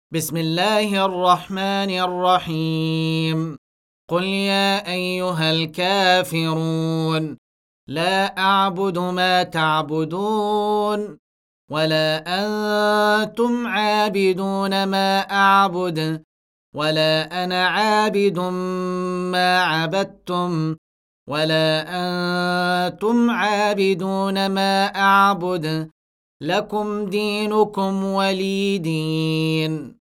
بسم الله الرحمن الرحيم. قل يا أيها الكافرون لا أعبد ما تعبدون ولا أنتم عابدون ما أعبد ولا أنا عابد ما عبدتم ولا أنتم عابدون ما أعبد لكم دينكم ولي دين.